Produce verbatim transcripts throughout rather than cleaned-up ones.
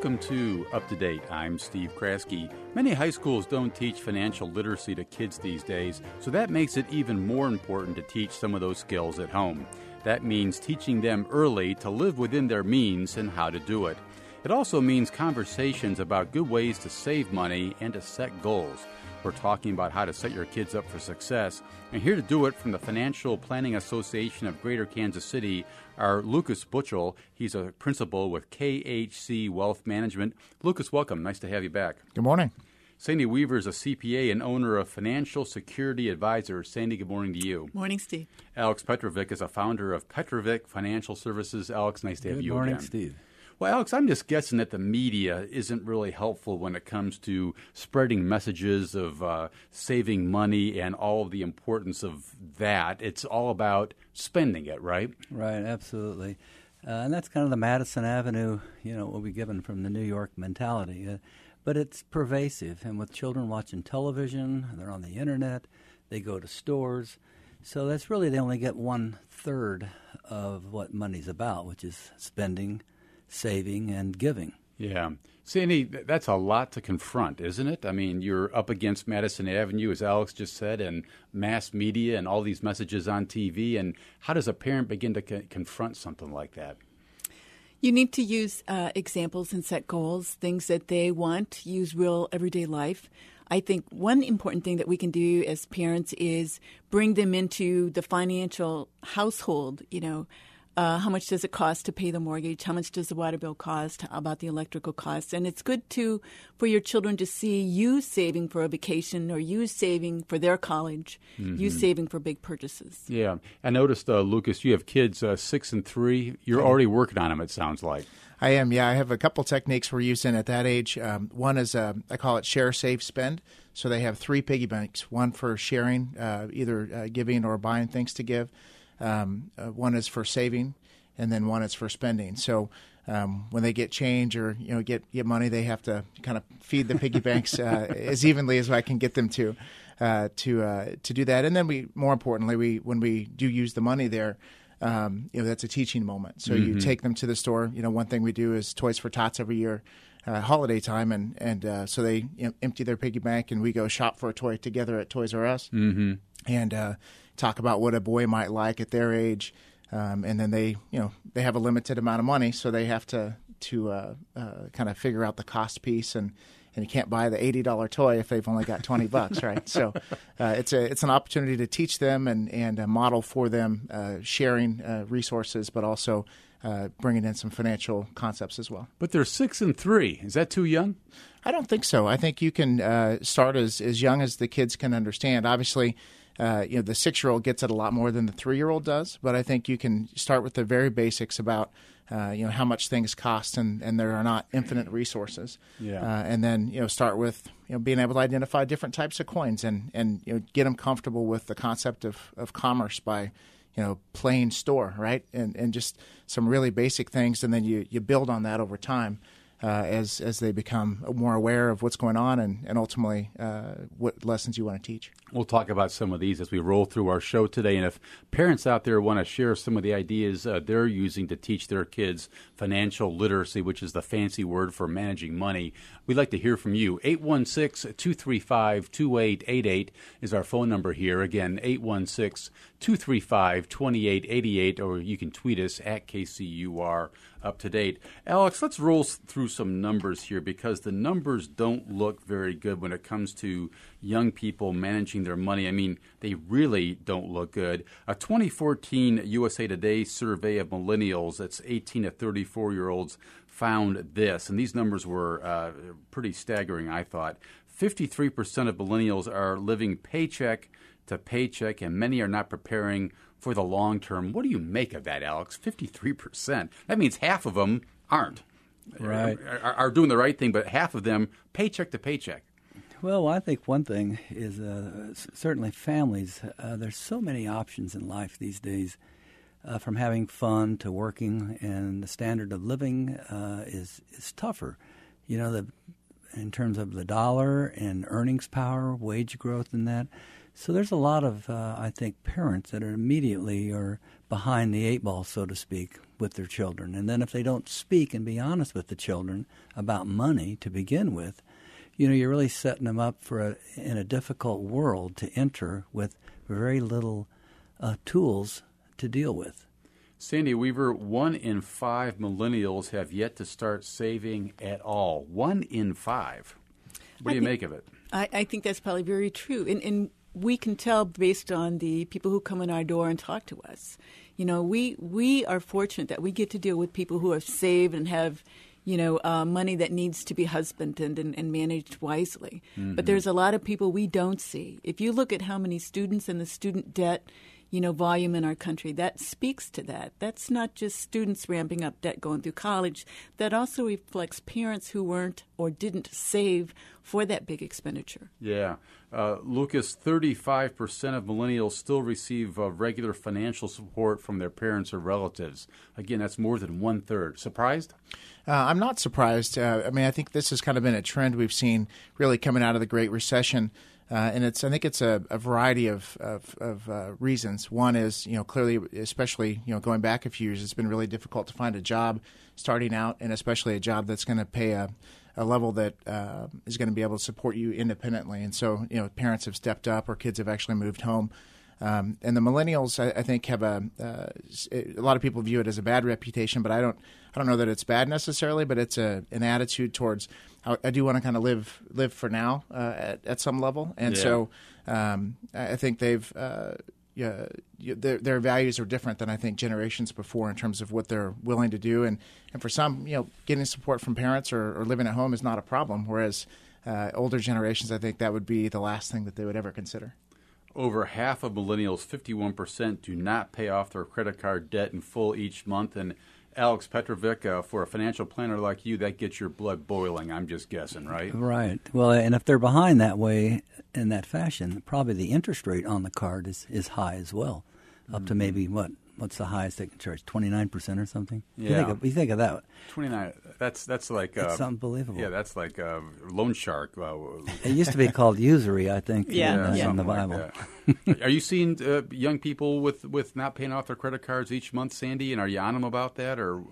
Welcome to Up to Date. I'm Steve Kraske. Many high schools don't teach financial literacy to kids these days, so that makes it even more important to teach some of those skills at home. That means teaching them early to live within their means and how to do it. It also means conversations about good ways to save money and to set goals. We're talking about how to set your kids up for success. And here to do it from the Financial Planning Association of Greater Kansas City are Lucas Butchell. He's a principal with K H C Wealth Management. Lucas, welcome. Nice to have you back. Good morning. Sandy Weaver is a C P A and owner of Financial Security Advisors. Sandy, good morning to you. Morning, Steve. Alex Petrovic is a founder of Petrovic Financial Services. Alex, nice to have Good you morning, again. Steve. Well, Alex, I'm just guessing that the media isn't really helpful when it comes to spreading messages of uh, saving money and all of the importance of that. It's all about spending it, right? Right, absolutely. Uh, and that's kind of the Madison Avenue, you know, what we're given from the New York mentality. Uh, but it's pervasive. And with children watching television, they're on the Internet, they go to stores. So that's really, they only get one third of what money's about, which is spending, saving, and giving. Yeah. Sandy, that's a lot to confront, isn't it? I mean, you're up against Madison Avenue, as Alex just said, and mass media and all these messages on T V. And how does a parent begin to co- confront something like that? You need to use uh, examples and set goals, things that they want, use real everyday life. I think one important thing that we can do as parents is bring them into the financial household, you know. Uh, how much does it cost to pay the mortgage? How much does the water bill cost? How about the electrical costs? And it's good to for your children to see you saving for a vacation or you saving for their college, mm-hmm. you saving for big purchases. Yeah. I noticed, uh, Lucas, you have kids uh, six and three. You're already working on them, it sounds like. I am, yeah. I have a couple techniques we're using at that age. Um, one is, uh, I call it share, save, spend. So they have three piggy banks, one for sharing, uh, either uh, giving or buying things to give. Um, uh, one is for saving, and then one is for spending. So um, when they get change or you know get, get money, they have to kind of feed the piggy banks uh, as evenly as I can get them to uh, to uh, to do that. And then we, more importantly, we when we do use the money there, um, you know that's a teaching moment. So mm-hmm. you take them to the store. You know, one thing we do is Toys for Tots every year. Uh, holiday time, and and uh, so they you know, empty their piggy bank, and we go shop for a toy together at Toys R Us, mm-hmm. and uh, talk about what a boy might like at their age, um, and then they you know they have a limited amount of money, so they have to to uh, uh, kind of figure out the cost piece, and, and you can't buy the eighty dollar toy if they've only got twenty bucks, right? So uh, it's a it's an opportunity to teach them and and uh, model for them uh, sharing uh, resources, but also. Uh, bringing in some financial concepts as well. But they're six and three. Is that too young? I don't think so. I think you can uh, start as, as young as the kids can understand. Obviously, uh, you know, the six-year-old gets it a lot more than the three-year-old does, but I think you can start with the very basics about uh, you know how much things cost, and, and there are not infinite resources. Yeah. Uh, and then you know start with you know being able to identify different types of coins, and, and you know get them comfortable with the concept of, of commerce by you know, playing store, right? And and just some really basic things, and then you, you build on that over time uh, as as they become more aware of what's going on and, and ultimately uh, what lessons you want to teach. We'll talk about some of these as we roll through our show today. And if parents out there want to share some of the ideas uh, they're using to teach their kids financial literacy, which is the fancy word for managing money, we'd like to hear from you. eight one six, two three five, two eight eight eight is our phone number here. Again, eight one six, two three five, two eight eight eight, or you can tweet us at K C U R Up to Date. Alex, let's roll through some numbers here because the numbers don't look very good when it comes to young people managing their money. I mean, they really don't look good. A twenty fourteen U S A Today survey of millennials, that's eighteen to thirty-four-year-olds, found this, and these numbers were uh, pretty staggering, I thought. fifty-three percent of millennials are living paycheck to paycheck, and many are not preparing for the long term. What do you make of that, Alex? fifty-three percent. That means half of them aren't. Right. Are, are doing the right thing, but half of them paycheck to paycheck. Well, I think one thing is uh, certainly families. Uh, there's so many options in life these days, uh, from having fun to working, and the standard of living uh, is is tougher. You know, the in terms of the dollar and earnings power, wage growth, and that. So there's a lot of, uh, I think, parents that are immediately are behind the eight ball, so to speak, with their children. And then if they don't speak and be honest with the children about money to begin with, you know, you're really setting them up for a, in a difficult world to enter with very little uh, tools to deal with. Sandy Weaver, one in five millennials have yet to start saving at all. One in five. What do you think, make of it? I, I think that's probably very true. And, and we can tell based on the people who come in our door and talk to us. You know, we, we are fortunate that we get to deal with people who have saved and have, you know, uh, money that needs to be husbanded and, and managed wisely. Mm-hmm. But there's a lot of people we don't see. If you look at how many students and the student debt, you know, volume in our country, that speaks to that. That's not just students ramping up debt going through college. That also reflects parents who weren't or didn't save for that big expenditure. Yeah. Uh, Lucas, thirty-five percent of millennials still receive uh, regular financial support from their parents or relatives. Again, that's more than one-third. Surprised? Uh, I'm not surprised. Uh, I mean, I think this has kind of been a trend we've seen really coming out of the Great Recession. Uh, and it's, I think it's a, a variety of, of, of uh, reasons. One is, you know, clearly, especially, you know, going back a few years, it's been really difficult to find a job starting out, and especially a job that's going to pay a, a level that uh, is going to be able to support you independently. And so, you know, parents have stepped up, or kids have actually moved home. Um, and the millennials, I, I think, have a uh, a lot of people view it as a bad reputation, but I don't I don't know that it's bad necessarily, but it's a an attitude towards I, I do want to kind of live live for now uh, at, at some level, and yeah. so um, I think they've uh, yeah, their their values are different than I think generations before in terms of what they're willing to do, and, and for some, you know, getting support from parents or, or living at home is not a problem, whereas uh, older generations, I think that would be the last thing that they would ever consider. Over half of millennials, fifty-one percent, do not pay off their credit card debt in full each month. And Alex Petrovic, uh, for a financial planner like you, that gets your blood boiling, I'm just guessing, right? Right. Well, and if they're behind that way, in that fashion, probably the interest rate on the card is, is high as well, up mm-hmm. to maybe, what, what's the highest they can charge, twenty-nine percent or something? Yeah. You think of, you think of that. twenty-nine, that's that's like... Uh, it's unbelievable. Yeah, that's like uh, loan shark. Uh, it used to be called usury, I think, yeah, in, yeah. in the Bible. Like are you seeing uh, young people with, with not paying off their credit cards each month, Sandy, and are you on them about that? Or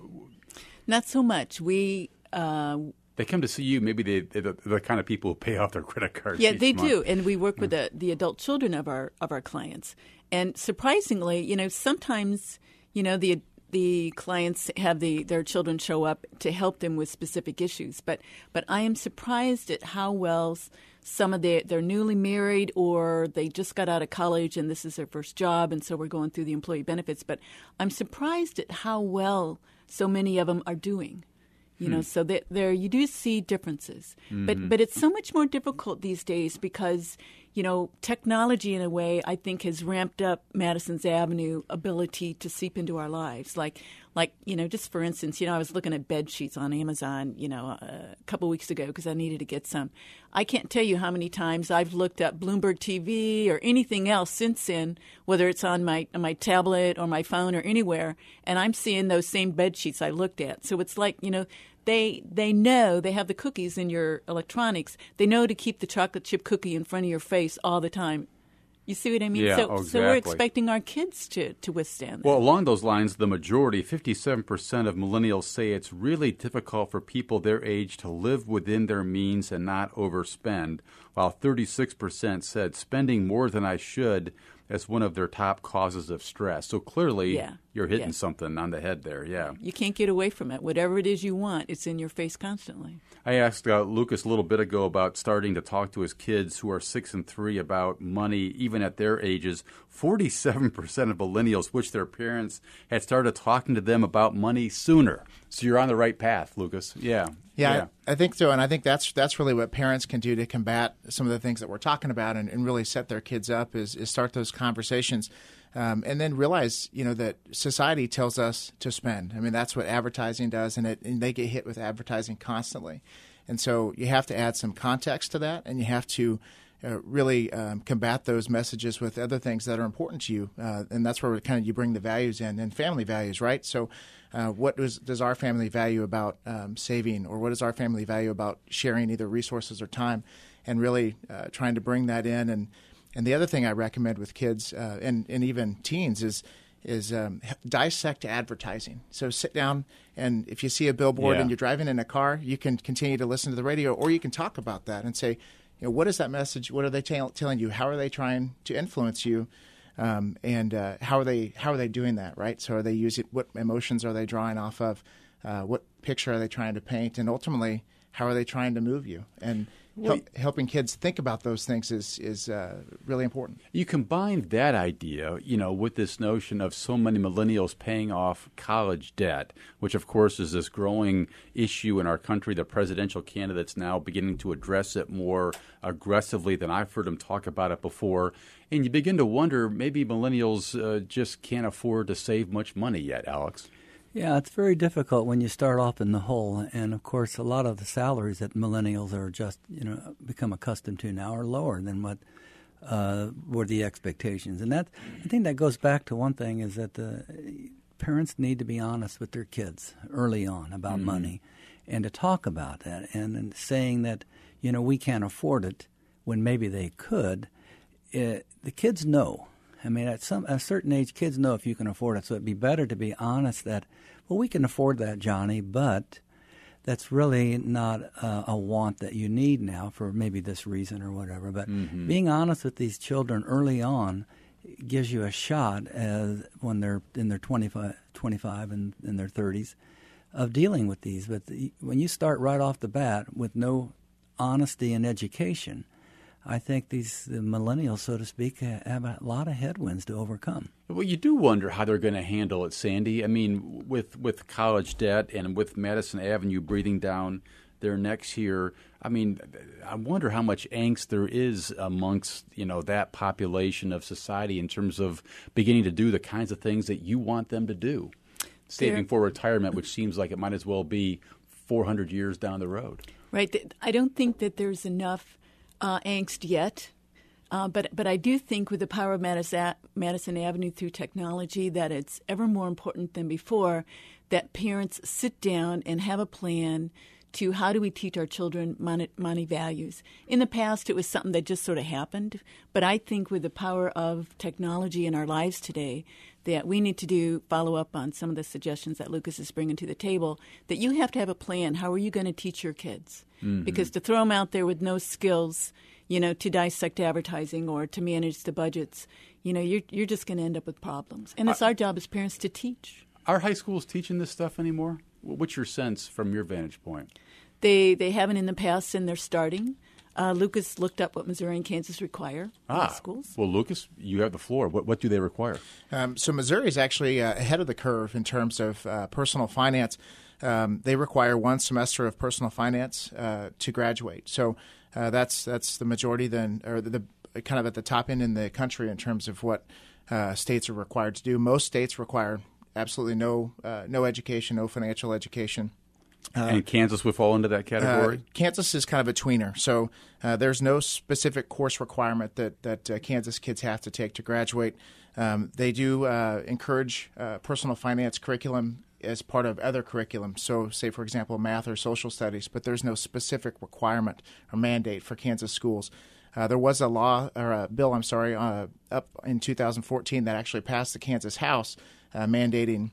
not so much. We... Uh, They come to see you. Maybe they, they're the kind of people who pay off their credit cards. Yeah, each they month. do, and we work with the, the adult children of our of our clients. And surprisingly, you know, sometimes, you know, the the clients have the their children show up to help them with specific issues. But but I am surprised at how well some of the they're newly married, or they just got out of college and this is their first job, and so we're going through the employee benefits. But I'm surprised at how well so many of them are doing. You know, hmm. so that there you do see differences, mm-hmm. but but it's so much more difficult these days because, you know, technology in a way I think has ramped up Madison's Avenue ability to seep into our lives. Like, like you know, just for instance, you know, I was looking at bed sheets on Amazon, you know, a couple weeks ago because I needed to get some. I can't tell you how many times I've looked up Bloomberg T V or anything else since then, whether it's on my on my tablet or my phone or anywhere, and I'm seeing those same bed sheets I looked at. So it's like, you know. They they know, they have the cookies in your electronics. They know to keep the chocolate chip cookie in front of your face all the time. You see what I mean? Yeah, so, exactly. so we're expecting our kids to, to withstand that. Well, along those lines, the majority, fifty-seven percent of millennials say it's really difficult for people their age to live within their means and not overspend, while thirty-six percent said spending more than I should as one of their top causes of stress. So clearly, yeah. you're hitting yeah. something on the head there, yeah. You can't get away from it. Whatever it is you want, it's in your face constantly. I asked uh, Lucas a little bit ago about starting to talk to his kids who are six and three about money, even at their ages. forty-seven percent of millennials wish their parents had started talking to them about money sooner. So you're on the right path, Lucas. Yeah. Yeah, yeah. I, I think so, and I think that's that's really what parents can do to combat some of the things that we're talking about, and, and really set their kids up is, is start those conversations, um, and then realize, you know, that society tells us to spend. I mean, that's what advertising does, and, it, and they get hit with advertising constantly, and so you have to add some context to that, and you have to uh, really um, combat those messages with other things that are important to you, uh, and that's where kind of you bring the values in, and family values, right? So. Uh, what does, does our family value about um, saving, or what does our family value about sharing either resources or time, and really uh, trying to bring that in. And, and the other thing I recommend with kids uh, and, and even teens is is um, dissect advertising. So sit down, and if you see a billboard Yeah. and you're driving in a car, you can continue to listen to the radio, or you can talk about that and say, you know, what is that message? What are they tell telling you? How are they trying to influence you? Um, and uh, how are they how are they doing that? Right. So are they using what emotions are they drawing off of? Uh, what picture are they trying to paint? And ultimately, how are they trying to move you? And help, helping kids think about those things is is uh, really important. You combine that idea, you know, with this notion of so many millennials paying off college debt, which of course is this growing issue in our country. The presidential candidates now beginning to address it more aggressively than I've heard them talk about it before. And you begin to wonder, maybe millennials uh, just can't afford to save much money yet, Alex. Yeah, it's very difficult when you start off in the hole, and of course, a lot of the salaries that millennials are just, you know, become accustomed to now are lower than what uh, were the expectations. And that, I think, that goes back to one thing: is that the parents need to be honest with their kids early on about mm-hmm. money, and to talk about that, and, and saying that, you know, we can't afford it when maybe they could. It, the kids know. I mean, at some at a certain age, kids know if you can afford it. So it'd be better to be honest that, well, we can afford that, Johnny, but that's really not uh, a want that you need now for maybe this reason or whatever. But mm-hmm. being honest with these children early on gives you a shot as when they're in their twenty-five, twenty-five and in their thirties of dealing with these. But the, when you start right off the bat with no honesty and education, I think these the millennials, so to speak, have a lot of headwinds to overcome. Well, you do wonder how they're going to handle it, Sandy. I mean, with with college debt and with Madison Avenue breathing down their necks here, I mean, I wonder how much angst there is amongst, you know, that population of society in terms of beginning to do the kinds of things that you want them to do. Saving for retirement, which seems like it might as well be four hundred years down the road. Right. I don't think that there's enough Uh, angst yet, uh, but but I do think with the power of Madison, Madison Avenue through technology that it's ever more important than before that parents sit down and have a plan to how do we teach our children money, money values. In the past, it was something that just sort of happened, but I think with the power of technology in our lives today that we need to do follow up on some of the suggestions that Lucas is bringing to the table, that you have to have a plan. How are you going to teach your kids? Mm-hmm. Because to throw them out there with no skills, you know, to dissect advertising or to manage the budgets, you know, you're, you're just going to end up with problems. And it's uh, our job as parents to teach. Are high schools teaching this stuff anymore? What's your sense from your vantage point? They they haven't in the past, and they're starting. Uh, Lucas looked up what Missouri and Kansas require ah, in schools. Well, Lucas, you have the floor. What what do they require? Um, so Missouri is actually uh, ahead of the curve in terms of uh, personal finance. Um, they require one semester of personal finance uh, to graduate. So uh, that's that's the majority then, or the, the kind of at the top end in the country in terms of what uh, states are required to do. Most states require absolutely no uh, no education, no financial education. Uh, and Kansas would fall into that category? Uh, Kansas is kind of a tweener. So uh, there's no specific course requirement that, that uh, Kansas kids have to take to graduate. Um, they do uh, encourage uh, personal finance curriculum as part of other curriculum. So say, for example, math or social studies, but there's no specific requirement or mandate for Kansas schools. Uh, there was a law or a bill, I'm sorry, uh, up in two thousand fourteen that actually passed the Kansas House uh, mandating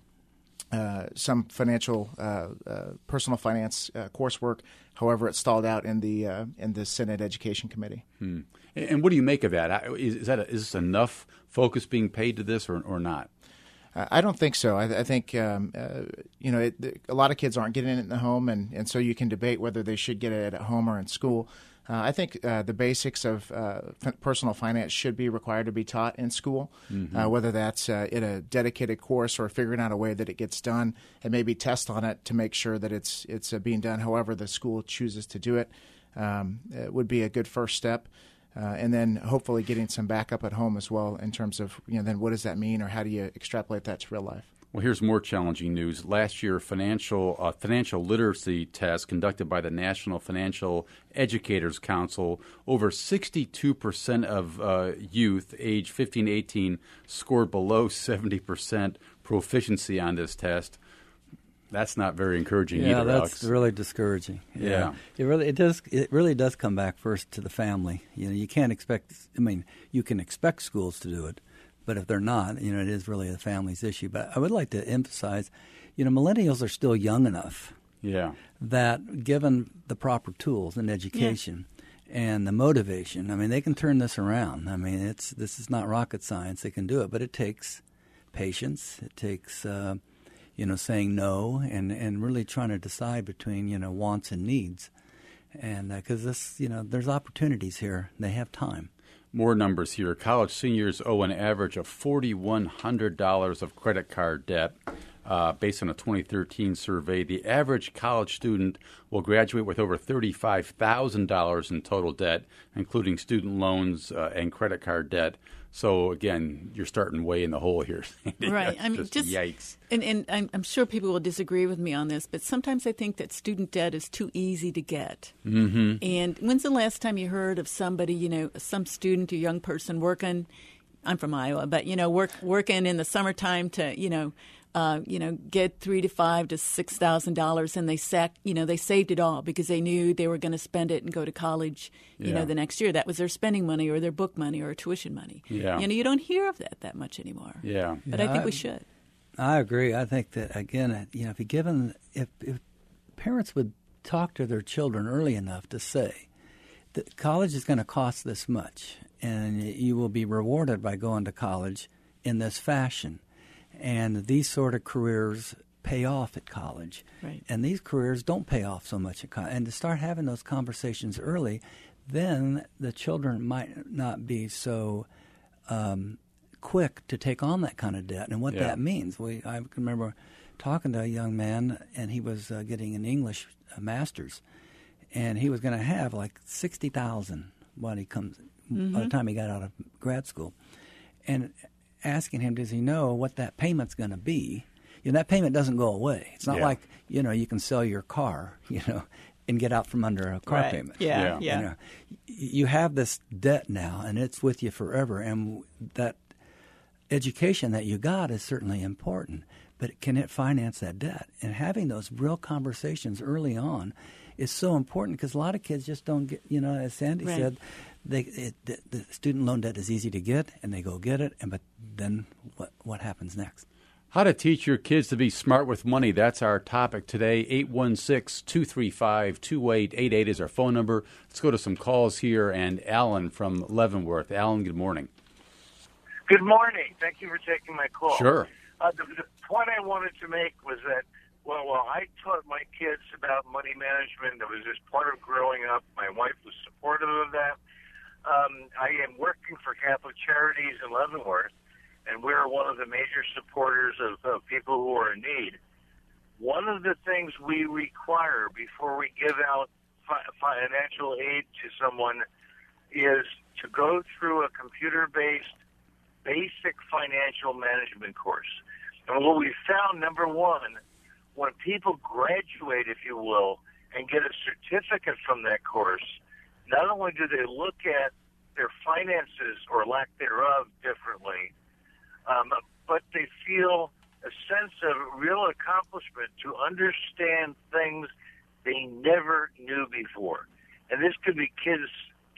Uh, some financial, uh, uh, personal finance uh, coursework. However, it stalled out in the uh, in the Senate Education Committee. Hmm. And what do you make of that? Is, is that a, is this enough focus being paid to this, or or not? Uh, I don't think so. I, I think um, uh, you know it, a lot of kids aren't getting it in the home, and, and so you can debate whether they should get it at home or in school. Uh, I think uh, the basics of uh, f- personal finance should be required to be taught in school, mm-hmm. uh, whether that's uh, in a dedicated course or figuring out a way that it gets done, and maybe test on it to make sure that it's it's uh, being done however the school chooses to do it. Um, it would be a good first step. Uh, and then hopefully getting some backup at home as well in terms of, you know, then what does that mean or how do you extrapolate that to real life? Well, here's more challenging news. Last year, financial uh, financial literacy test conducted by the National Financial Educators Council, over sixty-two percent of uh, youth age fifteen to eighteen scored below seventy percent proficiency on this test. That's not very encouraging yeah, either, that's Alex. really discouraging. Yeah. yeah, it really it does. It really does come back first to the family. You know, you can't expect. I mean, you can expect schools to do it, But if they're not, you know, it is really the family's issue. But I would like to emphasize, you know, millennials are still young enough yeah. that given the proper tools and education yeah. and the motivation, I mean, they can turn this around. I mean, it's this is not rocket science. They can do it, but it takes patience. It takes, uh, you know, saying no and, and really trying to decide between, you know, wants and needs. And because uh, this, you know, there's opportunities here. They have time. More numbers here. College seniors owe an average of four thousand one hundred dollars of credit card debt. Uh, based on a twenty thirteen survey, the average college student will graduate with over thirty-five thousand dollars in total debt, including student loans uh, and credit card debt. So, again, you're starting way in the hole here. Right. I mean, just, just yikes. And, and I'm, I'm sure people will disagree with me on this, but sometimes I think that student debt is too easy to get. Mm-hmm. And when's the last time you heard of somebody, you know, some student or young person working, I'm from Iowa, but, you know, work working in the summertime to, you know, Uh, you know, get three to five to six thousand dollars, and they sack, you know, they saved it all because they knew they were going to spend it and go to college, you yeah. know, the next year. That was their spending money or their book money or tuition money. Yeah. You know, you don't hear of that that much anymore. Yeah, but yeah, I think I, we should. I agree. I think that again, you know, if you given if, if parents would talk to their children early enough to say that college is going to cost this much, and you will be rewarded by going to college in this fashion. And these sort of careers pay off at college. Right. And these careers don't pay off so much at college. And to start having those conversations early, then the children might not be so um, quick to take on that kind of debt and what yeah. that means. We I can remember talking to a young man, and he was uh, getting an English uh, master's, and he was going to have like sixty thousand dollars when he comes mm-hmm. by the time he got out of grad school. And asking him, does he know what that payment's going to be? You know, that payment doesn't go away. It's not yeah. like, you know, you can sell your car, you know, and get out from under a car right. payment. Yeah, yeah. yeah. You know, you have this debt now, and it's with you forever. And that education that you got is certainly important, but can it finance that debt? And having those real conversations early on is so important because a lot of kids just don't get, you know, as Sandy right. said, they it, the, the student loan debt is easy to get, and they go get it, and but then what what happens next? How to teach your kids to be smart with money. That's our topic today. eight one six, two three five, two eight eight eight is our phone number. Let's go to some calls here. And Alan from Leavenworth. Alan, good morning. Good morning. Thank you for taking my call. Sure. Uh, the, the point I wanted to make was that, well, while I taught my kids about money management, that was just part of growing up. My wife was supportive of that. Um, I am working for Catholic Charities in Leavenworth, and we're one of the major supporters of, of people who are in need. One of the things we require before we give out fi- financial aid to someone is to go through a computer-based basic financial management course. And what we found, number one, when people graduate, if you will, and get a certificate from that course, not only do they look at their finances or lack thereof differently, um, but they feel a sense of real accomplishment to understand things they never knew before. And this could be kids,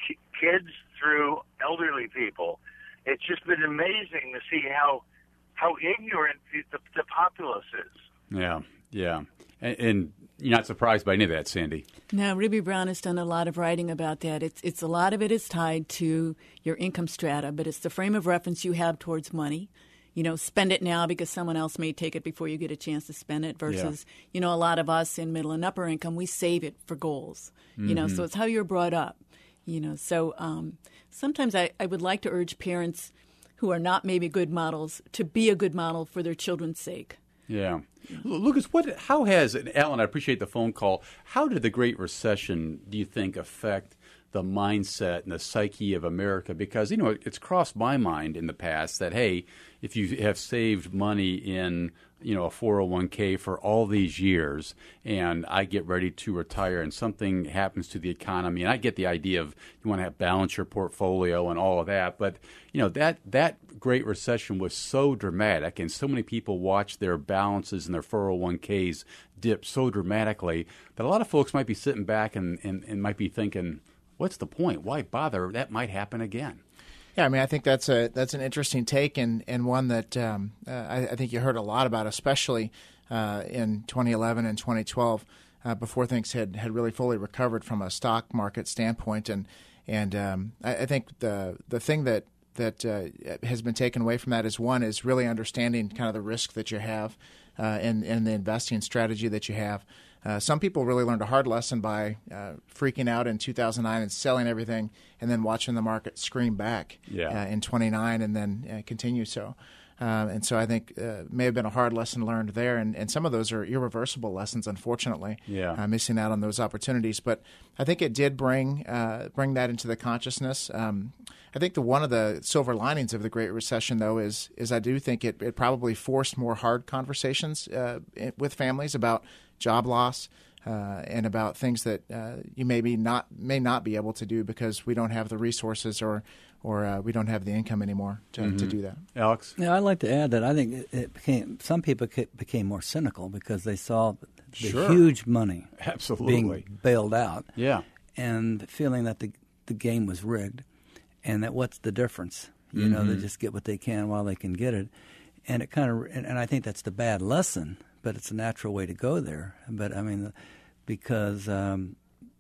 kids through elderly people. It's just been amazing to see how how ignorant the, the populace is. Yeah, yeah. And, and you're not surprised by any of that, Sandy. No, Ruby Brown has done a lot of writing about that. It's it's a lot of it is tied to your income strata, but it's the frame of reference you have towards money. You know, spend it now because someone else may take it before you get a chance to spend it versus, yeah. you know, a lot of us in middle and upper income, we save it for goals. Mm-hmm. You know, so it's how you're brought up. You know, so um, sometimes I, I would like to urge parents who are not maybe good models to be a good model for their children's sake. Yeah. Lucas, what? How has, and Alan, I appreciate the phone call, how did the Great Recession, do you think, affect the mindset and the psyche of America? Because, you know, it's crossed my mind in the past that, hey, if you have saved money in, you know, a four oh one k for all these years and I get ready to retire and something happens to the economy, and I get the idea of you want to have balance your portfolio and all of that, but, you know, that that Great Recession was so dramatic and so many people watched their balances and their four oh one k's dip so dramatically that a lot of folks might be sitting back and, and, and might be thinking, what's the point? Why bother? That might happen again. Yeah, I mean, I think that's a that's an interesting take, and, and one that um, uh, I, I think you heard a lot about, especially uh, in twenty eleven and twenty twelve, uh, before things had, had really fully recovered from a stock market standpoint. And and um, I, I think the the thing that that uh, has been taken away from that is, one, is really understanding kind of the risk that you have uh, and, and the investing strategy that you have. Uh, some people really learned a hard lesson by uh, freaking out in two thousand nine and selling everything, and then watching the market scream back yeah. uh, in twenty-nine and then uh, continue so. Um, and so I think uh, may have been a hard lesson learned there, and, and some of those are irreversible lessons, unfortunately. Yeah, uh, missing out on those opportunities. But I think it did bring uh, bring that into the consciousness. Um, I think the one of the silver linings of the Great Recession, though, is is I do think it, it probably forced more hard conversations uh, with families about job loss uh, and about things that uh, you maybe not may not be able to do because we don't have the resources or. or uh, we don't have the income anymore to, mm-hmm. to do that. Alex? Yeah, I'd like to add that I think it, it became some people became more cynical because they saw the sure. huge money Absolutely. being bailed out, yeah, and feeling that the the game was rigged, and that what's the difference? You mm-hmm. know, they just get what they can while they can get it, and it kind of and, and I think that's the bad lesson, but it's a natural way to go there. But I mean, because um,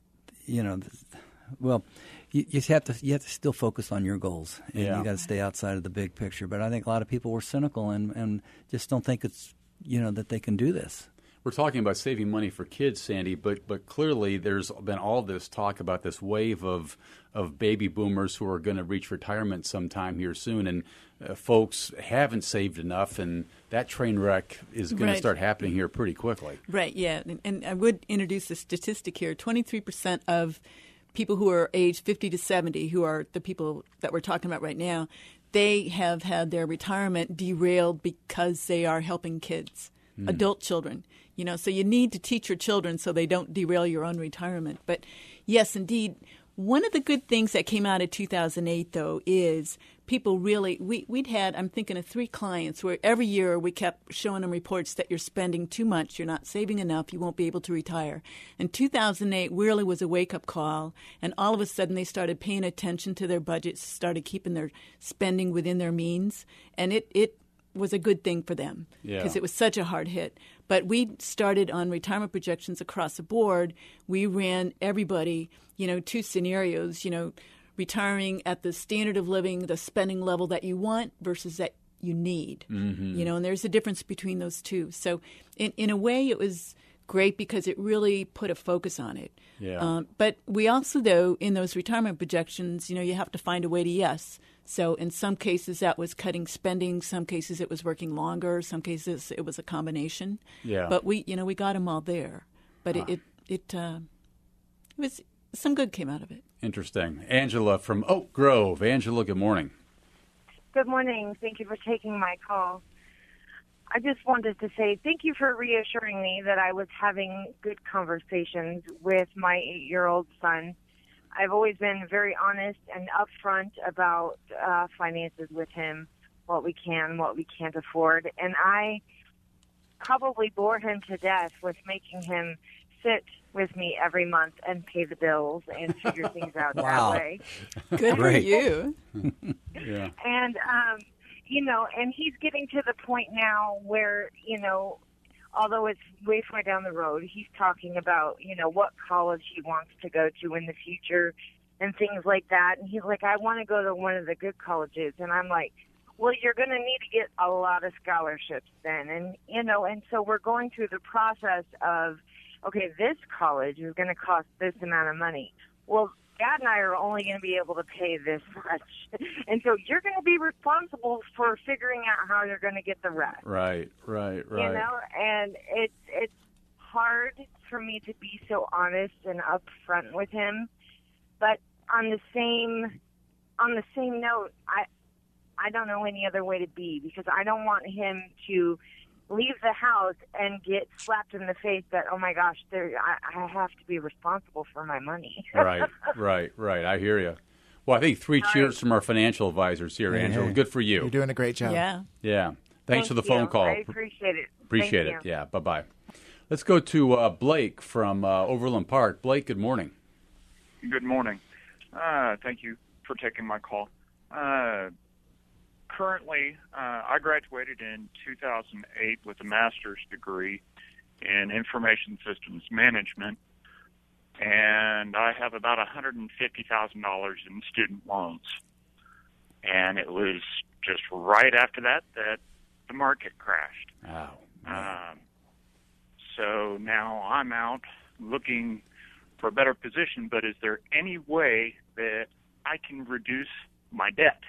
you know, well. You, you have to you have to still focus on your goals, and yeah. you got to stay outside of the big picture. But I think a lot of people were cynical and, and just don't think it's you know that they can do this. We're talking about saving money for kids, Sandy, but but clearly there's been all this talk about this wave of of baby boomers who are going to reach retirement sometime here soon, and uh, folks haven't saved enough, and that train wreck is going right. to start happening here pretty quickly. Right. Yeah, and, and I would introduce a statistic here: twenty-three percent of people who are age fifty to seventy, who are the people that we're talking about right now, they have had their retirement derailed because they are helping kids, mm. adult children. You know, so you need to teach your children so they don't derail your own retirement. But yes, indeed, one of the good things that came out of two thousand eight, though, is people really, we, we'd had, I'm thinking of three clients where every year we kept showing them reports that you're spending too much, you're not saving enough, you won't be able to retire. And two thousand eight really was a wake-up call, and all of a sudden they started paying attention to their budgets, started keeping their spending within their means, and it, it was a good thing for them because yeah. it was such a hard hit. But we started on retirement projections across the board. We ran everybody, you know, two scenarios, you know, retiring at the standard of living, the spending level that you want versus that you need, mm-hmm. you know, and there's a difference between those two. So in, in a way, it was great because it really put a focus on it. Yeah. Um, but we also, though, in those retirement projections, you know, you have to find a way to yes. So in some cases that was cutting spending, some cases it was working longer, some cases it was a combination. Yeah. But we, you know, we got them all there. But ah. it, it, it, uh, it was some good came out of it. Interesting. Angela from Oak Grove. Angela, good morning. Good morning. Thank you for taking my call. I just wanted to say thank you for reassuring me that I was having good conversations with my eight-year-old son. I've always been very honest and upfront about uh, finances with him, what we can, what we can't afford. And I probably bore him to death with making him sit with me every month and pay the bills and figure things out wow. that way. Good for you. yeah. And, um, you know, and he's getting to the point now where, you know, although it's way far down the road, he's talking about, you know, what college he wants to go to in the future and things like that. And he's like, I want to go to one of the good colleges. And I'm like, well, you're going to need to get a lot of scholarships then. And, you know, and so we're going through the process of, okay, this college is going to cost this amount of money. Well, Dad and I are only going to be able to pay this much. And so you're going to be responsible for figuring out how you're going to get the rest. Right, right, right. You know, and it's it's hard for me to be so honest and upfront with him. But on the same on the same note, I I don't know any other way to be because I don't want him to leave the house and get slapped in the face that, oh, my gosh, there, I, I have to be responsible for my money. right, right, right. I hear you. Well, I think three All cheers right. from our financial advisors here, Hey, Angela. hey. Good for you. You're doing a great job. Yeah. Yeah. Thanks Thank for the you. phone call. I appreciate it. Appreciate Thank it. you. Yeah, bye-bye. Let's go to uh, Blake from uh, Overland Park. Blake, good morning. Good morning. Uh, thank you for taking my call. Uh, currently, uh, I graduated in two thousand eight with a master's degree in information systems management, and I have about one hundred fifty thousand dollars in student loans. And it was just right after that that the market crashed. Wow. Um, so now I'm out looking for a better position, but is there any way that I can reduce my debt?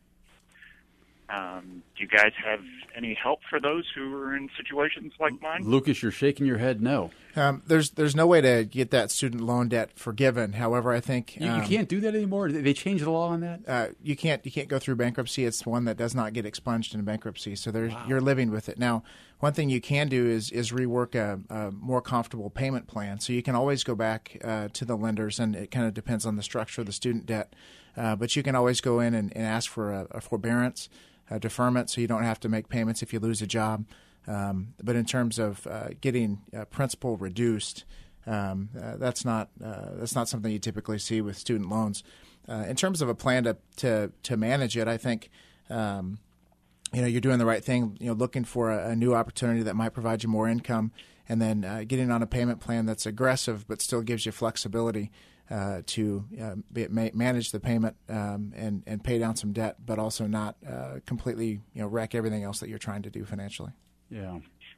Um, do you guys have any help for those who are in situations like mine? Lucas, you're shaking your head no. Um, there's there's no way to get that student loan debt forgiven. However, I think You, um, you can't do that anymore? They changed the law on that? Uh, you can't you can't go through bankruptcy. It's one that does not get expunged in bankruptcy. So there's wow. you're living with it now. One thing you can do is is rework a, a more comfortable payment plan. So you can always go back uh, to the lenders, and it kind of depends on the structure of the student debt. Uh, but you can always go in and, and ask for a, a forbearance, a deferment, so you don't have to make payments if you lose a job. Um, but in terms of uh, getting uh, principal reduced, um, uh, that's not uh, that's not something you typically see with student loans. Uh, in terms of a plan to to, to manage it, I think um, you know you're doing the right thing. You know, looking for a, a new opportunity that might provide you more income, and then uh, getting on a payment plan that's aggressive but still gives you flexibility uh, to uh, be, ma- manage the payment um, and and pay down some debt, but also not uh, completely you know wreck everything else that you're trying to do financially. Yeah,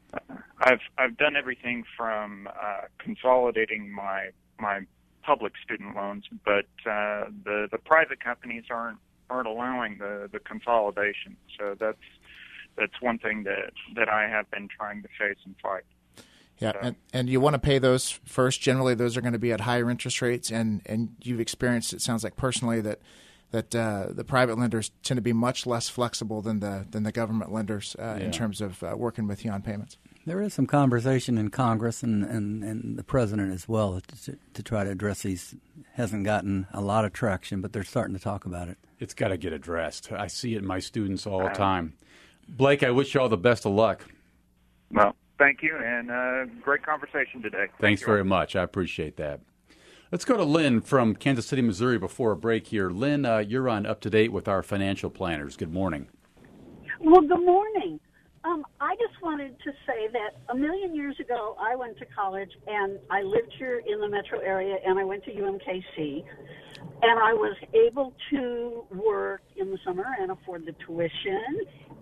I've I've done everything from uh, consolidating my my public student loans, but uh, the the private companies aren't aren't allowing the, the consolidation. So that's that's one thing that, that I have been trying to face and fight. Yeah, so. and, and you want to pay those first. Generally, those are going to be at higher interest rates, and, and you've experienced, it sounds like personally, that that uh, the private lenders tend to be much less flexible than the than the government lenders uh, yeah. in terms of uh, working with you on payments. There is some conversation in Congress and, and, and the president as well to, to try to address these. Hasn't gotten a lot of traction, but they're starting to talk about it. It's got to get addressed. I see it in my students all the time. Blake, I wish you all the best of luck. Well, thank you, and uh, great conversation today. Thanks Thank very much. I appreciate that. Let's go to Lynn from Kansas City, Missouri before a break here. Lynn, uh, you're on Up to Date with our financial planners. Good morning. Well, good morning. Um, I just wanted to say that a million years ago, I went to college, and I lived here in the metro area, and I went to U M K C, and I was able to work in the summer and afford the tuition,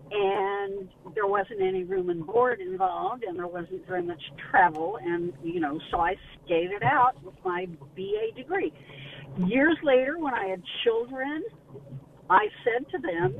and there wasn't any room and board involved, and there wasn't very much travel, and, you know, so I skated out with my B A degree. Years later, when I had children, I said to them,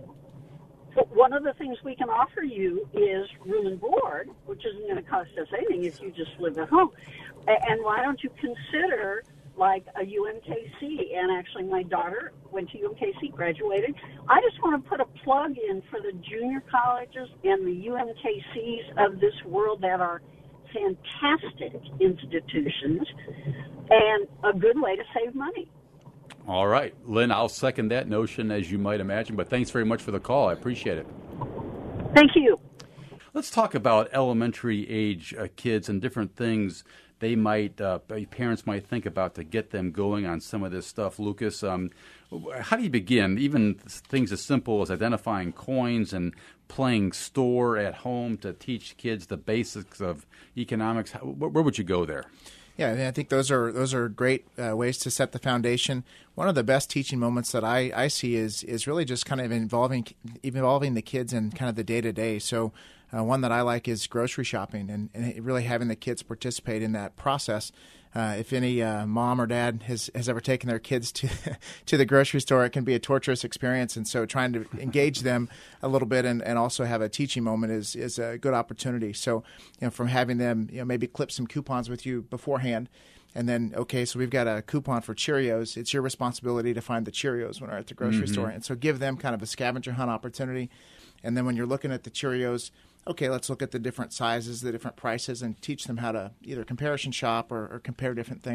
one of the things we can offer you is room and board, which isn't going to cost us anything if you just live at home. And why don't you consider like a U M K C? And actually my daughter went to U M K C, graduated. I just want to put a plug in for the junior colleges and the U M K Cs of this world that are fantastic institutions and a good way to save money. All right. Lynn, I'll second that notion, as you might imagine, but thanks very much for the call. I appreciate it. Thank you. Let's talk about elementary age uh, kids and different things they might, uh, parents might think about to get them going on some of this stuff. Lucas, um, how do you begin? Even things as simple as identifying coins and playing store at home to teach kids the basics of economics. How, where would you go there? Yeah, I, mean, I think those are those are great uh, ways to set the foundation. One of the best teaching moments that I, I see is is really just kind of involving involving the kids in kind of the day to day. So uh, one that I like is grocery shopping, and, and really having the kids participate in that process. Uh, if any uh, mom or dad has, has ever taken their kids to to the grocery store, it can be a torturous experience. And so trying to engage them a little bit and, and also have a teaching moment is is a good opportunity. So, you know, from having them, you know, maybe clip some coupons with you beforehand, and then, okay, so we've got a coupon for Cheerios. It's your responsibility to find the Cheerios when we're at the grocery mm-hmm. store. And so give them kind of a scavenger hunt opportunity. And then when you're looking at the Cheerios, okay, let's look at the different sizes, the different prices, and teach them how to either comparison shop or, or compare different things.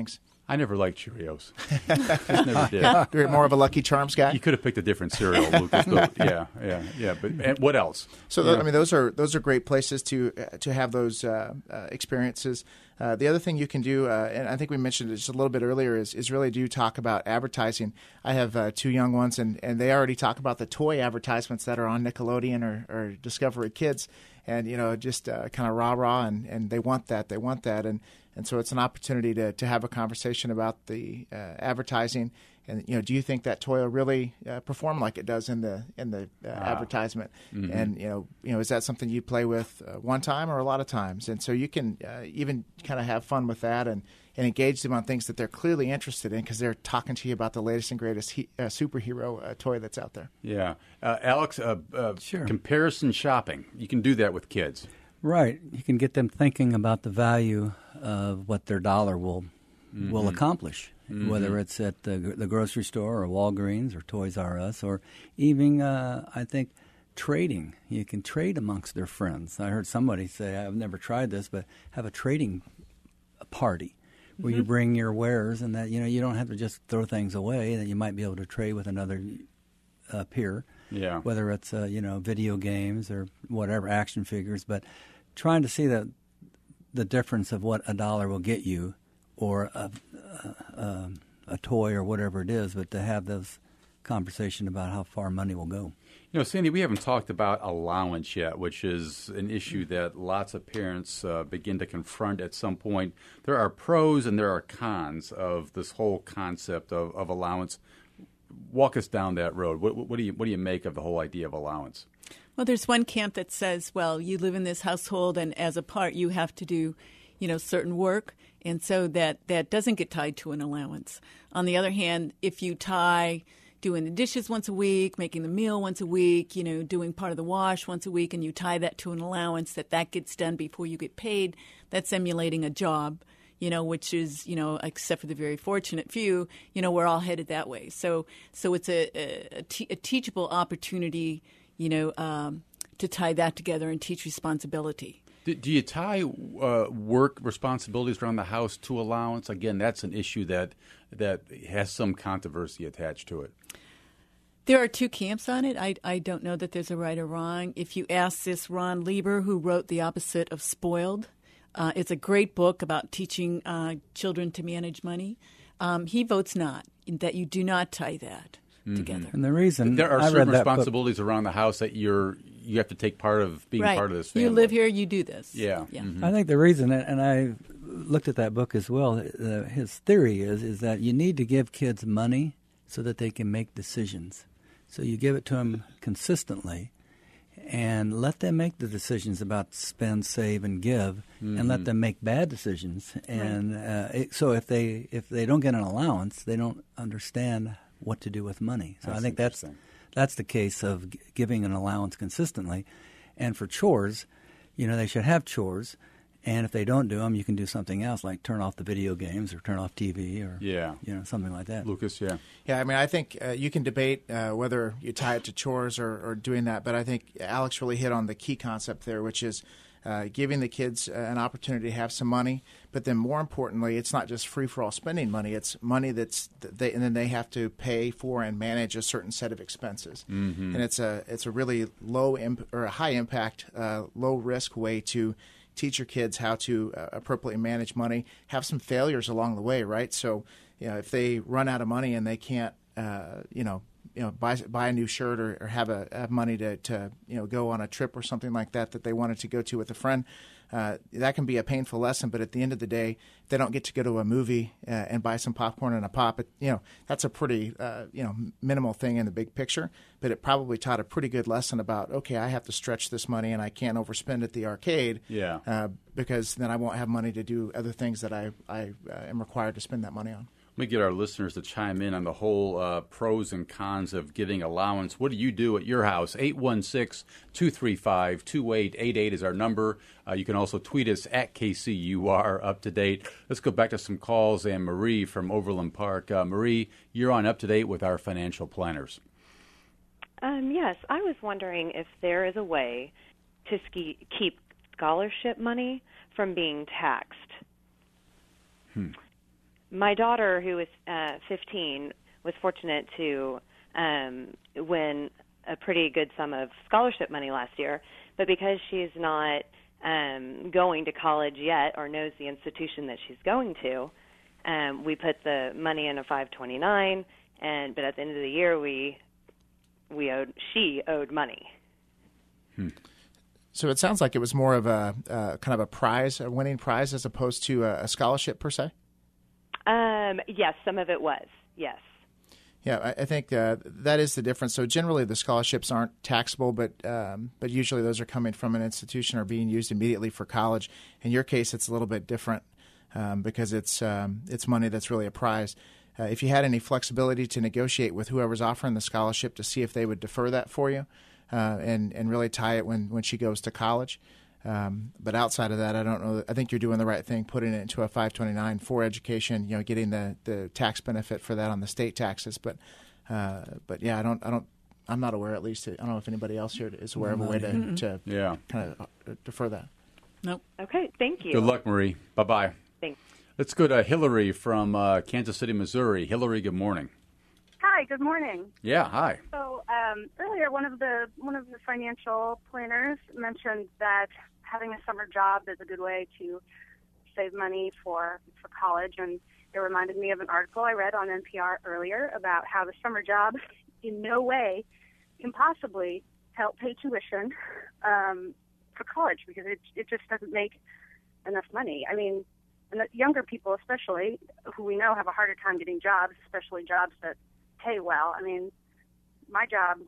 I never liked Cheerios. Just never did. You're more of a Lucky Charms guy. You could have picked a different cereal, Lucas. But yeah, yeah, yeah. But and what else? So yeah. th- I mean, those are those are great places to uh, to have those uh, uh, experiences. Uh, the other thing you can do, uh, and I think we mentioned it just a little bit earlier, is is really do talk about advertising. I have uh, two young ones, and, and they already talk about the toy advertisements that are on Nickelodeon or, or Discovery Kids, and you know, just uh, kind of rah rah, and, and they want that, they want that, and and so it's an opportunity to to have a conversation about the uh, advertising. And you know, do you think that toy will really uh, perform like it does in the in the uh, ah. advertisement? Mm-hmm. And you know, you know, is that something you play with uh, one time or a lot of times? And so you can uh, even kind of have fun with that and, and engage them on things that they're clearly interested in because they're talking to you about the latest and greatest he, uh, superhero uh, toy that's out there. Yeah, uh, Alex, uh, uh, sure. Comparison shopping. You can do that with kids, right? You can get them thinking about the value of what their dollar will mm-hmm. will accomplish. Mm-hmm. Whether it's at the, the grocery store or Walgreens or Toys R Us or even, uh, I think, trading. You can trade amongst their friends. I heard somebody say, I've never tried this, but have a trading party where mm-hmm. you bring your wares and that, you know, you don't have to just throw things away, that you might be able to trade with another uh, peer. Yeah. Whether it's, uh, you know, video games or whatever, action figures, but trying to see the, the difference of what a dollar will get you or a, a, a toy or whatever it is, but to have this conversation about how far money will go. You know, Sandy, we haven't talked about allowance yet, which is an issue that lots of parents uh, begin to confront at some point. There are pros and there are cons of this whole concept of, of allowance. Walk us down that road. What, what do you what do you make of the whole idea of allowance? Well, there's one camp that says, well, you live in this household, and as a part, you have to do, you know, certain work. And so that, that doesn't get tied to an allowance. On the other hand, if you tie doing the dishes once a week, making the meal once a week, you know, doing part of the wash once a week, and you tie that to an allowance, that that gets done before you get paid, that's emulating a job, you know, which is, you know, except for the very fortunate few, you know, we're all headed that way. So so it's a, a, a, te- a teachable opportunity, you know, um, to tie that together and teach responsibility. Do, do you tie uh, work responsibilities around the house to allowance? Again, that's an issue that that has some controversy attached to it. There are two camps on it. I, I don't know that there's a right or wrong. If you ask this Ron Lieber, who wrote The Opposite of Spoiled, uh, it's a great book about teaching uh, children to manage money. Um, he votes not, that you do not tie that mm-hmm. together. And the reason there are I certain read responsibilities book, around the house that you're you have to take part of being right. part of this family. You live here, you do this. Yeah. yeah. Mm-hmm. I think the reason, and I looked at that book as well, uh, his theory is is that you need to give kids money so that they can make decisions. So you give it to them consistently and let them make the decisions about spend, save, and give, mm-hmm. and let them make bad decisions. And right. uh, it, so if they if they don't get an allowance, they don't understand what to do with money. So that's I think that's that's the case of g- giving an allowance consistently. And for chores, you know, they should have chores. And if they don't do them, you can do something else, like turn off the video games or turn off T V or yeah. you know, something like that. Lucas, yeah. Yeah, I mean, I think uh, you can debate uh, whether you tie it to chores or, or doing that, but I think Alex really hit on the key concept there, which is uh, giving the kids uh, an opportunity to have some money, but then more importantly, it's not just free-for-all spending money. It's money that's they, and then they have to pay for and manage a certain set of expenses. Mm-hmm. And it's a it's a really low imp- or a high impact, uh, low risk way to teach your kids how to uh, appropriately manage money, have some failures along the way, right? So, you know, if they run out of money and they can't, uh, you know, you know, buy buy a new shirt or, or have a have money to, to you know go on a trip or something like that that they wanted to go to with a friend, uh, that can be a painful lesson. But at the end of the day, if they don't get to go to a movie uh, and buy some popcorn and a pop, it, you know, that's a pretty uh, you know minimal thing in the big picture. But it probably taught a pretty good lesson about, okay, I have to stretch this money and I can't overspend at the arcade, yeah, uh, because then I won't have money to do other things that I I uh, am required to spend that money on. Let me get our listeners to chime in on the whole uh, pros and cons of giving allowance. What do you do at your house? eight one six, two three five, two eight eight eight is our number. Uh, you can also tweet us at K C U R Up to Date. Let's go back to some calls. And Marie from Overland Park. Uh, Marie, you're on Up to Date with our financial planners. Um, yes, I was wondering if there is a way to ski- keep scholarship money from being taxed. Hmm. my daughter, who was uh, fifteen, was fortunate to um, win a pretty good sum of scholarship money last year. But because she's not um, going to college yet or knows the institution that she's going to, um, we put the money in a five twenty-nine. And but at the end of the year, we we owed she owed money. Hmm. So it sounds like it was more of a uh, kind of a prize, a winning prize, as opposed to a, a scholarship per se. Um, yes, some of it was. Yes. Yeah, I, I think uh, that is the difference. So generally, the scholarships aren't taxable, but um, but usually those are coming from an institution or being used immediately for college. In your case, it's a little bit different um, because it's um, it's money that's really a prize. Uh, if you had any flexibility to negotiate with whoever's offering the scholarship to see if they would defer that for you uh, and and really tie it when, when she goes to college. Um, but outside of that, I don't know. I think you're doing the right thing, putting it into a five twenty-nine for education. You know, getting the, the tax benefit for that on the state taxes. But uh, but yeah, I don't I don't I'm not aware. At least I don't know if anybody else here is aware of a way to, Mm-mm. to yeah. kind of defer that. Nope. Okay. Thank you. Good luck, Marie. Bye bye. Thanks. Let's go to Hillary from uh, Kansas City, Missouri. Hillary, good morning. Hi, good morning. Yeah, hi. So um, earlier, one of the one of the financial planners mentioned that having a summer job is a good way to save money for for college, and it reminded me of an article I read on N P R earlier about how the summer job in no way can possibly help pay tuition um, for college because it it just doesn't make enough money. I mean, and the younger people especially, who we know have a harder time getting jobs, especially jobs that pay well. I mean, my job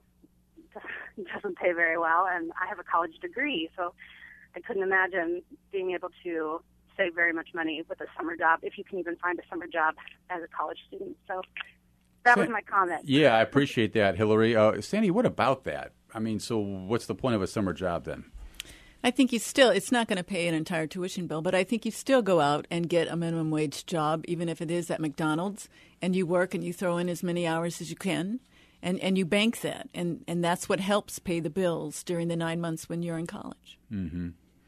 doesn't pay very well, and I have a college degree, so I couldn't imagine being able to save very much money with a summer job, if you can even find a summer job as a college student. So that was my comment. Yeah, I appreciate that, Hillary. Uh, Sandy, what about that? I mean, so what's the point of a summer job then? I think you still, it's not going to pay an entire tuition bill, but I think you still go out and get a minimum wage job, even if it is at McDonald's, and you work and you throw in as many hours as you can, and, and you bank that. And, and that's what helps pay the bills during the nine months when you're in college. Mm-hmm.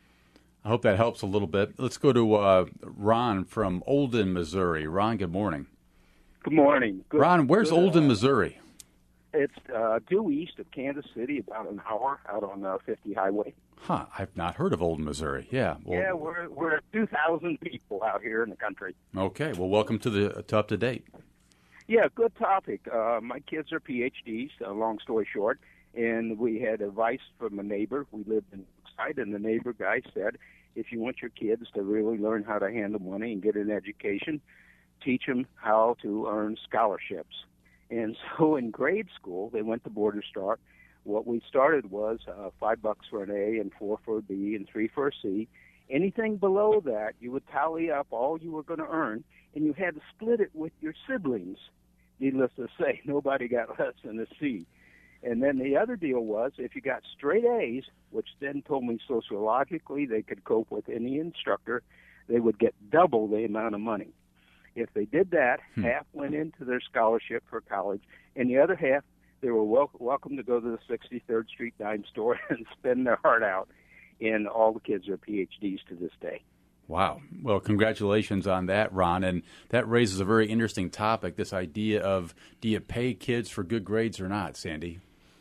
I hope that helps a little bit. Let's go to uh, Ron from Olden, Missouri. Ron, good morning. Good morning. Good, Ron, where's good, Olden, uh, Missouri? It's uh, due east of Kansas City, about an hour out on uh, fifty Highway. Huh, I've not heard of Olden, Missouri. Yeah. Well, yeah, we're we're two thousand people out here in the country. Okay. Well, welcome to the to Up to Date. Yeah, good topic. Uh, my kids are P H Ds. Uh, long story short, and we had advice from a neighbor. We lived in Brookside, and the neighbor guy said, if you want your kids to really learn how to handle money and get an education, teach them how to earn scholarships. And so in grade school, they went to Border Star. What we started was uh, five bucks for an A and four for a B and three for a C. Anything below that, you would tally up all you were going to earn, and you had to split it with your siblings. Needless to say, nobody got less than a C. And then the other deal was, if you got straight A's, which then told me sociologically they could cope with any instructor, they would get double the amount of money. If they did that, hmm. half went into their scholarship for college, and the other half, they were wel- welcome to go to the sixty-third Street dime store and spend their heart out. And all the kids are P H Ds to this day. Wow. Well, congratulations on that, Ron. And that raises a very interesting topic, this idea of, do you pay kids for good grades or not, Sandy?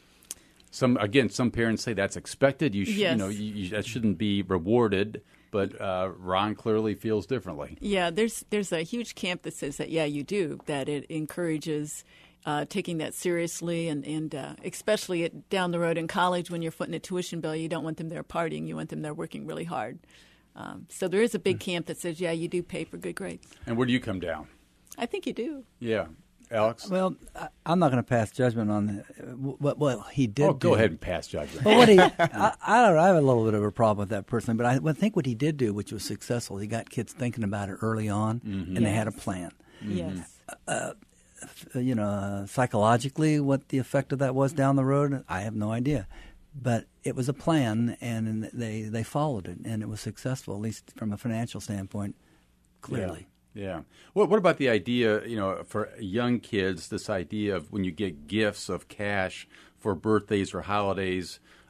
Some Again, some parents say that's expected. You, sh- yes. you know, you, you, that shouldn't be rewarded. But uh, Ron clearly feels differently. Yeah, there's there's a huge camp that says that, yeah, you do, that it encourages uh, taking that seriously, and, and uh, especially it, down the road in college when you're footing a tuition bill, you don't want them there partying, you want them there working really hard. Um, so there is a big camp that says, yeah, you do pay for good grades. And where do you come down? I think you do. Yeah. Alex? Well, I, I'm not going to pass judgment on what, what he did. Oh, go do. ahead and pass judgment. Well, what he, I, I don't know. I have a little bit of a problem with that personally, but I think what he did do, which was successful, he got kids thinking about it early on, mm-hmm. and yes. they had a plan. Mm-hmm. Yes. Uh, you know, uh, psychologically, what the effect of that was down the road, I have no idea. But it was a plan, and they, they followed it, and it was successful, at least from a financial standpoint, clearly. Yeah. Yeah. What What about the idea, you know, for young kids, this idea of when you get gifts of cash for birthdays or holidays,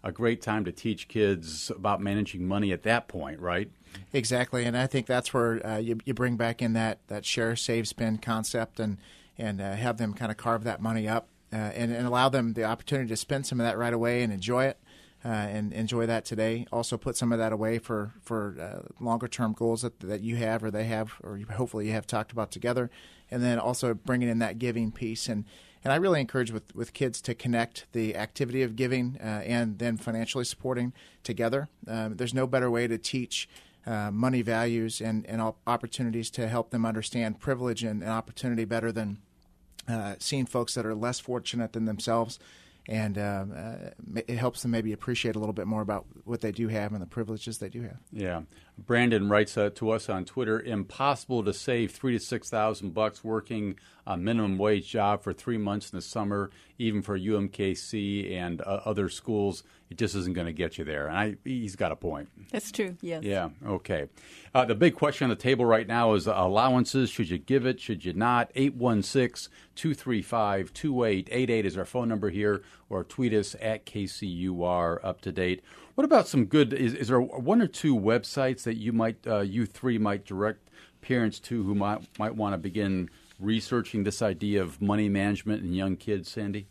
a great time to teach kids about managing money at that point, right? Exactly, and I think that's where uh, you, you bring back in that, that share, save, spend concept and, and uh, have them kind of carve that money up uh, and, and allow them the opportunity to spend some of that right away and enjoy it. Uh, and enjoy that today. Also put some of that away for, for uh, longer-term goals that, that you have or they have or you, hopefully you have talked about together. And then also bringing in that giving piece. And, and I really encourage with, with kids to connect the activity of giving uh, and then financially supporting together. Um, there's no better way to teach uh, money values and, and opportunities to help them understand privilege and, and opportunity better than uh, seeing folks that are less fortunate than themselves. And um, uh, it helps them maybe appreciate a little bit more about what they do have and the privileges they do have. Yeah, Brandon writes uh, to us on Twitter: impossible to save three to six thousand bucks working a minimum wage job for three months in the summer, even for U M K C and uh, other schools. It just isn't going to get you there. And I, he's got a point. That's true. Yes. Yeah. Okay. Uh, the big question on the table right now is allowances. Should you give it? Should you not? eight one six, two three five, two eight eight eight is our phone number here, or tweet us at K C U R up to date. What about some good? Is, is there one or two websites that you might, uh, you three might direct parents to who might might want to begin researching this idea of money management in young kids, Sandy?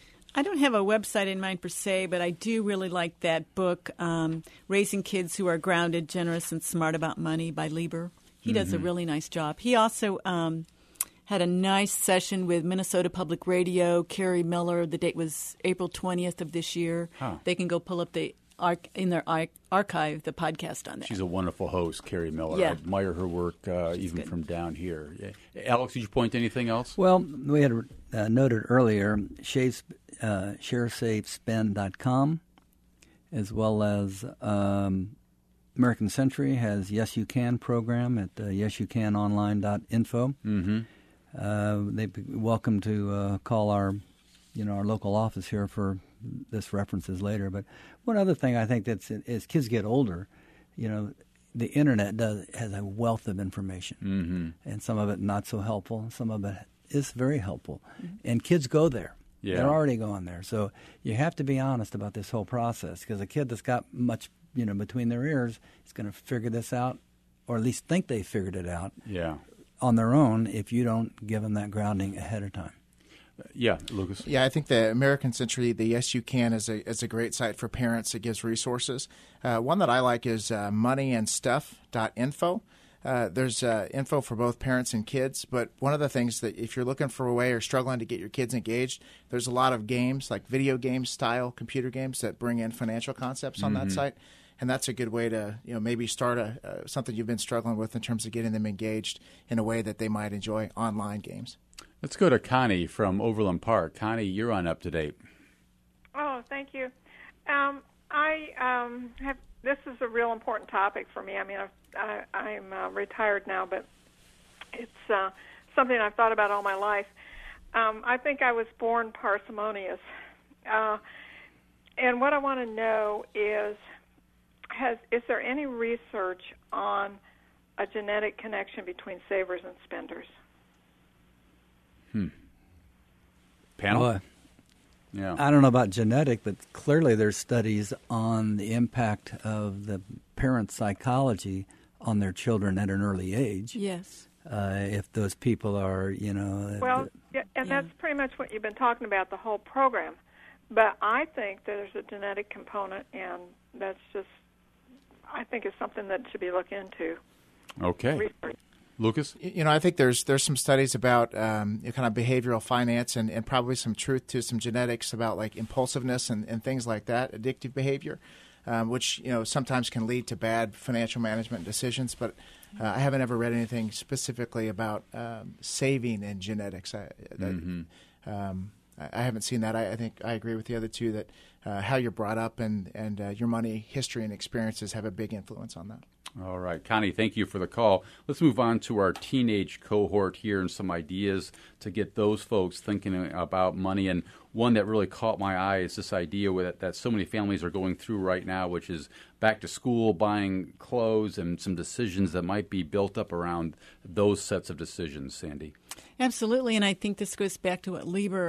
I don't have a website in mind per se, but I do really like that book, um, Raising Kids Who Are Grounded, Generous, and Smart About Money by Lieber. He mm-hmm. does a really nice job. He also um, had a nice session with Minnesota Public Radio, Carrie Miller. The date was April twentieth of this year. Huh. They can go pull up the arch- in their ar- archive the podcast on that. She's a wonderful host, Carrie Miller. Yeah. I admire her work uh, even good. from down here. Yeah. Alex, did you point to anything else? Well, we had uh, noted earlier, Shays, uh, share save spend dot com, as well as um, American Century has Yes You Can program at uh, yes you can online dot info. Mm-hmm. Uh, they'd be welcome to uh, call our, you know, our local office here for this references later. But one other thing I think that's as kids get older, you know, the internet does has a wealth of information, mm-hmm. and some of it not so helpful, some of it is very helpful, mm-hmm. and kids go there. Yeah. They're already going there, so you have to be honest about this whole process, because a kid that's got much, you know, between their ears is going to figure this out, or at least think they figured it out. Yeah. On their own, if you don't give them that grounding ahead of time. Yeah, Lucas. Yeah, I think the American Century, the Yes You Can, is a is a great site for parents. It gives resources. Uh, one that I like is uh, money and stuff dot info. Uh, there's uh, info for both parents and kids, but one of the things that if you're looking for a way or struggling to get your kids engaged, there's a lot of games, like video game style computer games, that bring in financial concepts on mm-hmm. that site. And that's a good way to, you know, maybe start a uh, something you've been struggling with in terms of getting them engaged in a way that they might enjoy online games. Let's go to Connie from Overland Park. Connie, you're on Up to Date. Oh, thank you. Um, I um, have. This is a real important topic for me. I mean, I've, I, I'm uh, retired now, but it's uh, something I've thought about all my life. Um, I think I was born parsimonious, uh, and what I want to know is, has is there any research on a genetic connection between savers and spenders? Hmm. Panel? Well, yeah. I don't know about genetic, but clearly there's studies on the impact of the parent psychology on their children at an early age. Yes. Uh, if those people are, you know... Well, the, yeah, and yeah. that's pretty much what you've been talking about the whole program. But I think that there's a genetic component, and that's just, I think it's something that should be looked into. Okay. Research. Lucas? You know, I think there's there's some studies about um, you know, kind of behavioral finance and, and probably some truth to some genetics about like impulsiveness and, and things like that, addictive behavior, um, which, you know, sometimes can lead to bad financial management decisions. But uh, I haven't ever read anything specifically about um, saving and genetics. I, that, mm-hmm. um, I haven't seen that. I, I think I agree with the other two that uh, how you're brought up and, and uh, your money history and experiences have a big influence on that. All right. Connie, thank you for the call. Let's move on to our teenage cohort here and some ideas to get those folks thinking about money. And one that really caught my eye is this idea with, that so many families are going through right now, which is back to school, buying clothes, and some decisions that might be built up around those sets of decisions, Sandy. Absolutely, and I think this goes back to what Lieber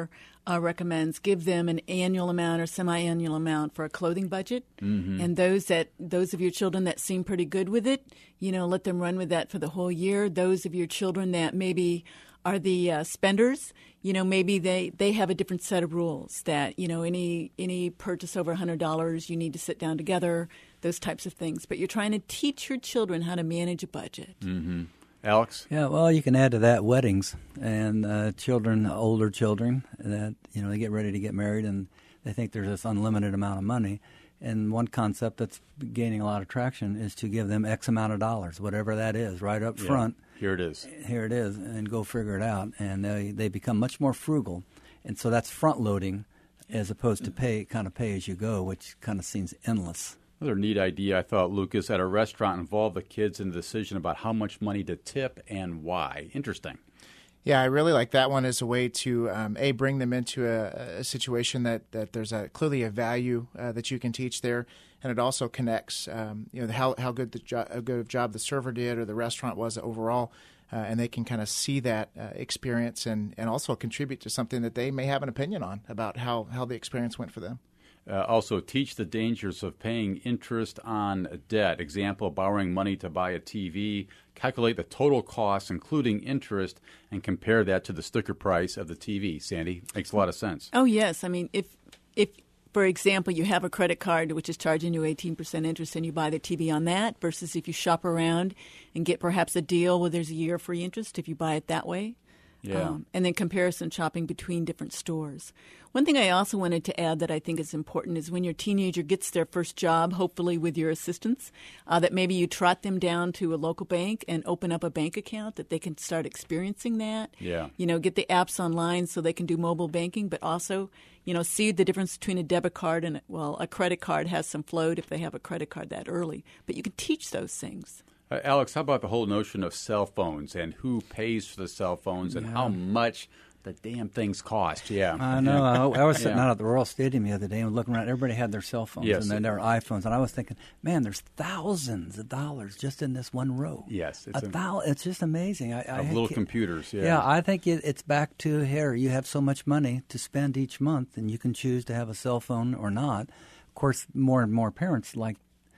uh, recommends give them an annual amount or semi-annual amount for a clothing budget. Mm-hmm. And those that those of your children that seem pretty good with it, you know, let them run with that for the whole year. Those of your children that maybe are the uh, spenders, you know, maybe they, they have a different set of rules that, you know, any any purchase over one hundred dollars, you need to sit down together, those types of things. But you're trying to teach your children how to manage a budget. Mm-hmm. Alex? Yeah, well, you can add to that weddings and uh, children, older children, that, you know, they get ready to get married and they think there's this unlimited amount of money. And one concept that's gaining a lot of traction is to give them X amount of dollars, whatever that is, right up Yeah. front. Here it is. Here it is, and go figure it out. And they, they become much more frugal. And so that's front loading as opposed to pay, kind of pay as you go, which kind of seems endless. Another neat idea, I thought, Lucas, at a restaurant involve the kids in the decision about how much money to tip and why. Interesting. Yeah, I really like that one as a way to, um, A, bring them into a, a situation that, that there's a clearly a value uh, that you can teach there, and it also connects, um, you know, how how good the jo- a good job the server did or the restaurant was overall, uh, and they can kind of see that uh, experience and, and also contribute to something that they may have an opinion on about how, how the experience went for them. Uh, also, teach the dangers of paying interest on debt. Example, borrowing money to buy a T V. Calculate the total cost, including interest, and compare that to the sticker price of the T V. Sandy, makes a lot of sense. Oh, yes. I mean, if, if for example, you have a credit card which is charging you eighteen percent interest and you buy the T V on that versus if you shop around and get perhaps a deal where there's a year free interest if you buy it that way. Yeah. Um, and then comparison shopping between different stores. One thing I also wanted to add that I think is important is when your teenager gets their first job, hopefully with your assistance, uh, that maybe you trot them down to a local bank and open up a bank account, that they can start experiencing that. Yeah. You know, get the apps online so they can do mobile banking, but also, you know, see the difference between a debit card and, well, a credit card has some float if they have a credit card that early. But you can teach those things. Uh, Alex, how about the whole notion of cell phones and who pays for the cell phones and Yeah. how much the damn things cost? Yeah. I know. I, I was sitting Yeah. out at the Royal Stadium the other day and looking around. Everybody had their cell phones Yes. and then their iPhones. And I was thinking, man, there's thousands of dollars just in this one row. Yes. a am- thou- It's just amazing. I, I of had little ki- computers, yeah. Yeah, I think it, it's back to here. You have so much money to spend each month, and you can choose to have a cell phone or not. Of course, more and more parents like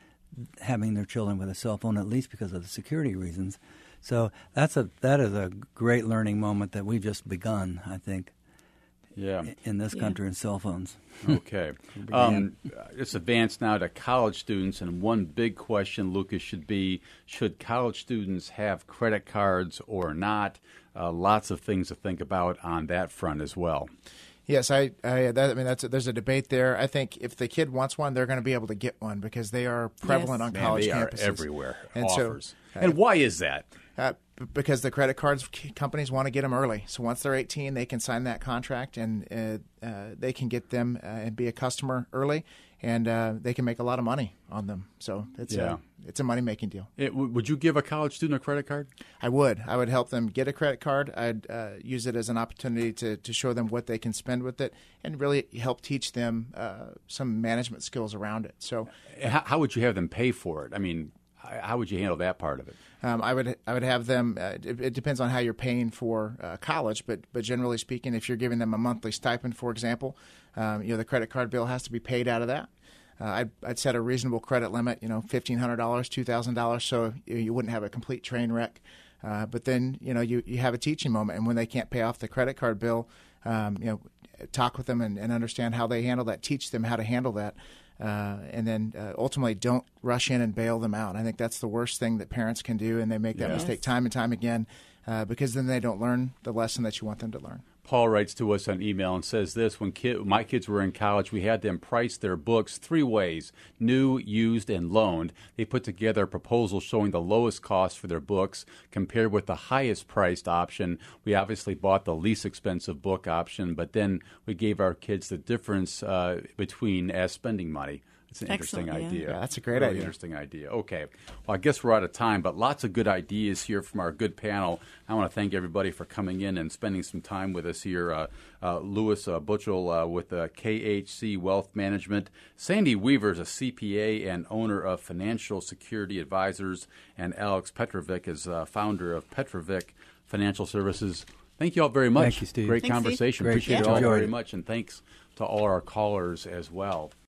having their children with a cell phone, at least because of the security reasons. So that's a that is a great learning moment that we've just begun, I think, Yeah. in this Yeah. country in cell phones. Okay. Um, let's advance now to college students, and one big question, Lucas, should be, should college students have credit cards or not? Uh, lots of things to think about on that front as well. Yes, I, I, that, I mean, that's a, there's a debate there. I think if the kid wants one, they're going to be able to get one because they are prevalent Yes. on Man, college they campuses. are everywhere. And offers. so, and why is that? Uh, b- because the credit cards c- companies want to get them early. So once they're eighteen, they can sign that contract and uh, uh, they can get them uh, and be a customer early, and uh, they can make a lot of money on them. So it's Yeah. a it's a money making deal. It, w- would you give a college student a credit card? I would. I would help them get a credit card. I'd uh, use it as an opportunity to, to show them what they can spend with it and really help teach them uh, some management skills around it. So How, how would you have them pay for it? I mean, how how would you handle that part of it? um, I would I would have them. Uh, it, it depends on how you're paying for uh, college, but but generally speaking, if you're giving them a monthly stipend, for example, um, you know the credit card bill has to be paid out of that. Uh, I'd, I'd set a reasonable credit limit, you know, fifteen hundred dollars, two thousand dollars, so you, you wouldn't have a complete train wreck. Uh, but then, you know, you, you have a teaching moment, and when they can't pay off the credit card bill, um, you know, talk with them and, and understand how they handle that, teach them how to handle that, uh, and then uh, ultimately don't rush in and bail them out. I think that's the worst thing that parents can do, and they make that Yes. mistake time and time again uh, because then they don't learn the lesson that you want them to learn. Paul writes to us on email and says this: when kid, my kids were in college, we had them price their books three ways: new, used, and loaned. They put together a proposal showing the lowest cost for their books compared with the highest priced option. We obviously bought the least expensive book option, but then we gave our kids the difference uh, between as spending money. It's an Excellent, interesting yeah. idea. Yeah, that's a great really idea. interesting idea. Okay. Well, I guess we're out of time, but lots of good ideas here from our good panel. I want to thank everybody for coming in and spending some time with us here. Uh, uh, Louis uh, Butchell uh, with uh, K H C Wealth Management. Sandy Weaver is a C P A and owner of Financial Security Advisors. And Alex Petrovic is uh, founder of Petrovic Financial Services. Thank you all very much. Thank you, Steve. Great Thanks, conversation. Steve. Great Appreciate show. it all very Enjoyed it. much, and thanks to all our callers as well.